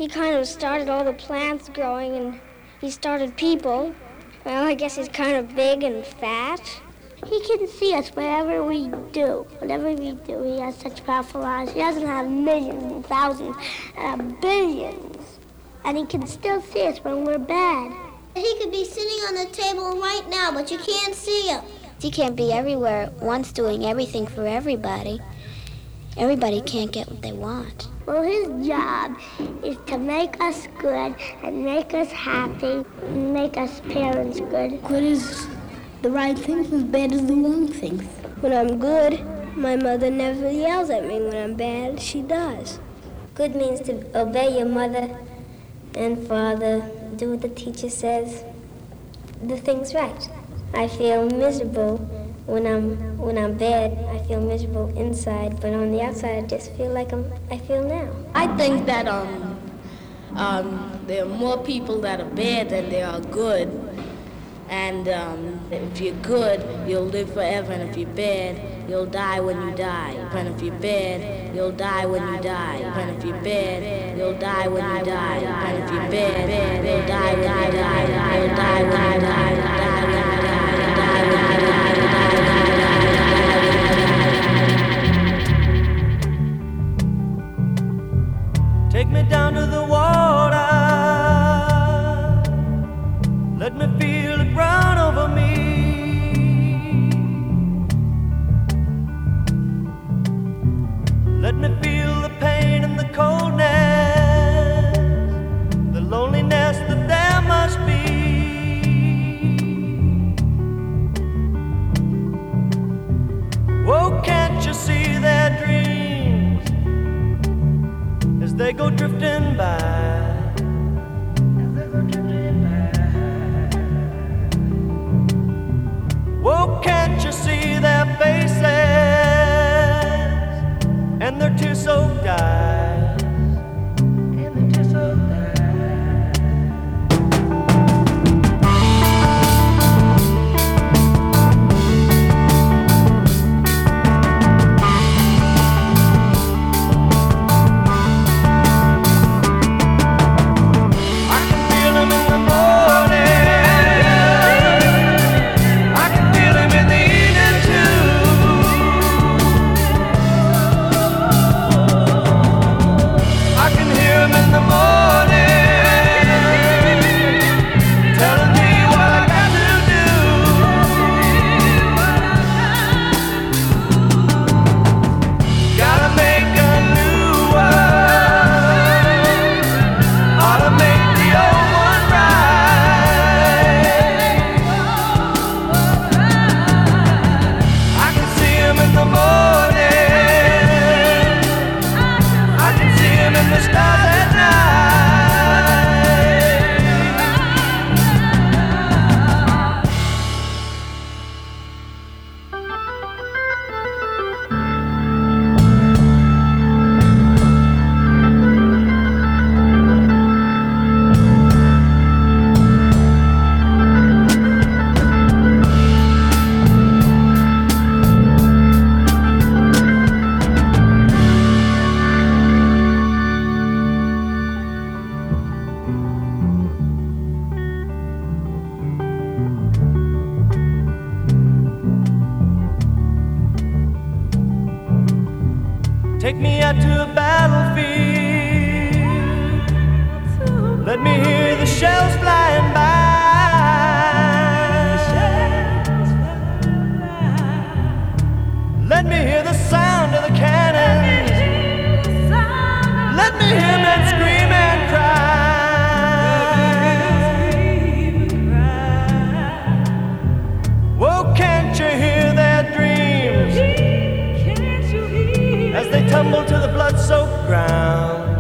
He kind of started all the plants growing, and he started people. Well, I guess he's kind of big and fat. He can see us wherever we do. Whatever we do, he has such powerful eyes. He doesn't have millions and thousands, billions. And he can still see us when we're bad. He could be sitting on the table right now, but you can't see him. He can't be everywhere at once doing everything for everybody. Everybody can't get what they want. Well, his job is to make us good and make us happy and make us parents good. Good is the right things, as bad as the wrong things. When I'm good, my mother never yells at me. When I'm bad, she does. Good means to obey your mother and father, do what the teacher says, do things right. I feel miserable when I'm bad. I feel miserable inside, but on the outside, I just feel like I feel now. I think that there are more people that are bad than there are good. And if you're good, you'll live forever, and if you're bad, you'll die when you die. And if you're bad, you'll die when you die. And if you're bad, you'll die when you die. And if you're bad, you'll die when you die. You'll die when you die. Take me down to the water. Let me feel it run over me. Let me feel the pain and the coldness, the loneliness that there must be. Oh, can't you see their dreams as they go drifting by? Oh, can't you see their faces and their tear-soaked eyes? I can feel them in the morning. I can feel them in the evening too. I can hear them in the morning, telling me what I got to do. Gotta make a new one, ought to make the old one right. I can see him in the morning, I can see him in the stars at night. Take me out to a battlefield. Let me hear the shells flying by. Let me hear the sound of the cannons. Let me hear men scream and cry. Whoa, can't you hear their dreams as they tumble to the blood-soaked ground?